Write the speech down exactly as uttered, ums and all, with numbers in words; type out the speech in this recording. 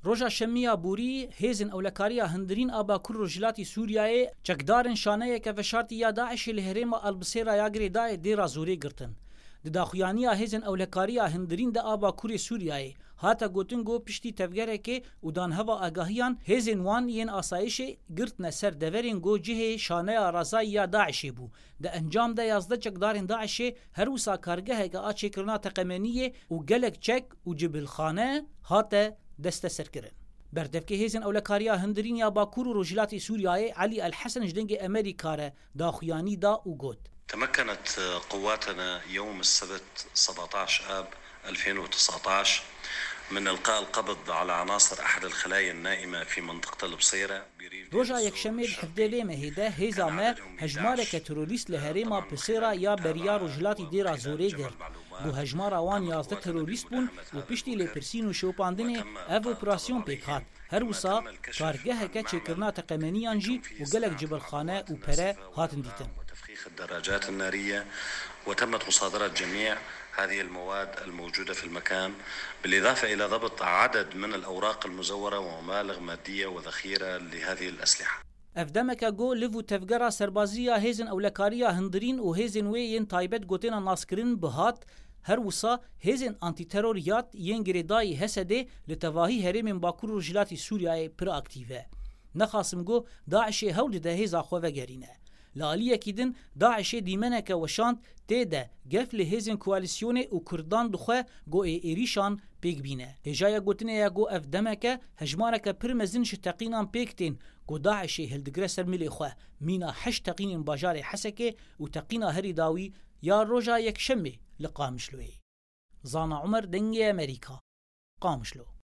روژا شمیya بورî hêzên ewlekariya hindirîn a Bakur Rojhilatê Sûriyayê çekdarên şaneyeke veşartî ya Daişê li herêma Albisêra ya Girêdayê dêra zorê girtin. Di daxuyaniya hêzên ewlekariya hindirîn de a Bakurê Sûriyayê hate gotin got piştî tevgerekê û danheva agahiyan hêzên wan yên asayişê girtine ser deverên got cihê şaneya razayî ya Daişê bû. Di encam de yazde çekdarên Daişê her wisa kargeheke a çêkirina teqemeniyê û gelek çek û cibilxane hate desteserkirin. Berdevkê hêzên ewlekariya hindirîn ya Bakur û Rojhilatê Sûriyayê Elî Elhesen ji dengê Amerîka re daxuyanî da û got. تمكنت قواتنا يوم السبت سبعة عشر آب ألفين وتسعة عشر من إلقاء القبض على عناصر أحد الخلايا النائمة في منطقة البصيرة. روژا یکشەمê hevdê lê mehê de hêza me hejmareke terorîst li herêma Pisêra ya beriya Rojhilatê dêra zorê girt. Bu hejmara wan yazde terorîst bûn û piştî lêpirsîn û şopandinê ev operasyon pêk hat. Her wisa kargeheke çêkirina teqemeniyan jî û gelek cibilxane û pere hatin dîtin. الدراجات النارية وتمت مصادرة جميع هذه المواد الموجودة في المكان بالإضافة إلى ضبط عدد من الأوراق المزورة ومبالغ مادية وذخيرة لهذه الأسلحة. Evdemeke go liv û tevgera serbaziya hêzên ewlekariya hindirîn û hêzên wê yên taybet gotêna naskirin bihat her wisa hêzên antîteroriyat yên Girêdayê Hesedê li tevahî herêmên Bakur û Rojhilatê Sûriyayê pir akîv e. Nexasim got Daişê hewl dide hêza xwe vegerîne. Li aliyekî din Daişê dîmeneke weşand tê de gef li hêzên koalîsyonê û Kurdan dixwe got ê êrîşan pêk bîne. Hêjaya gotinê ya got ev demeke hejmareke pir mezin ji teqînan pêk tên got Daişê hildigire ser milê xwe mîna heşt teqînên bajarê Hesekê û teqîna herî dawî ya roja yekşemê li Qamişloyê. Zana Umer dengê Amerîka. Qamişlo.